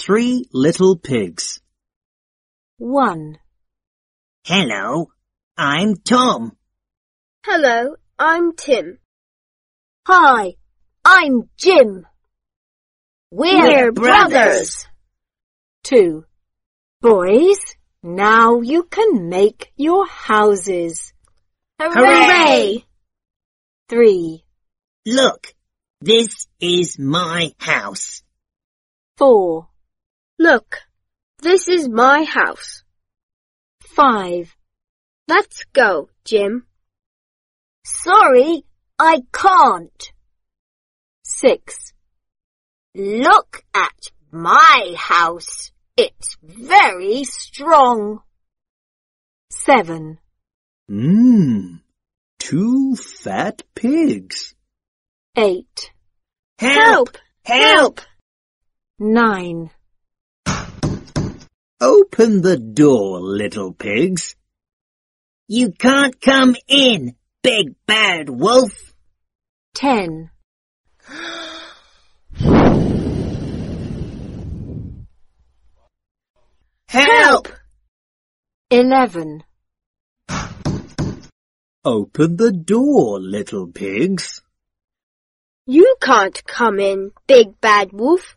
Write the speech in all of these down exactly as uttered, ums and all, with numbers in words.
Three little pigs. One. Hello, I'm Tom. Hello, I'm Tim. Hi, I'm Jim. We're, We're brothers. Two. Boys, now you can make your houses. Hooray! Three. Look, this is my house. Four. Look, this is my house. Five. Let's go, Jim. Sorry, I can't. Six. Look at my house. It's very strong. Seven. Mmm, two fat pigs. Eight. Help! Help! Nine. Open the door, little pigs. You can't come in, big bad wolf. Ten. Help! Eleven. Open the door, little pigs. You can't come in, big bad wolf.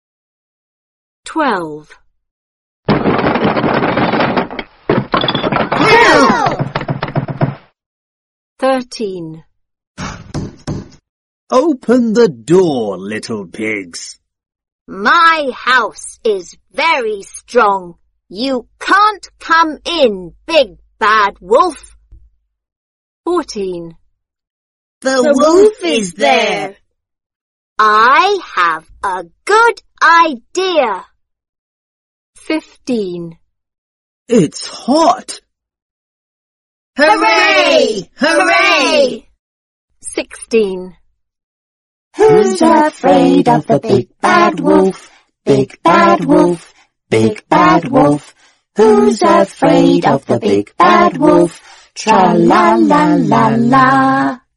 Twelve. Help! Thirteen. Open the door, little pigs. My house is very strong. You can't come in, big bad wolf. Fourteen. The, The wolf is there. I have a good idea. Fifteen. It's hot. Hooray! Hooray! Sixteen. Who's afraid of the big bad wolf? Big bad wolf, big bad wolf. Who's afraid of the big bad wolf? Tra la la la la.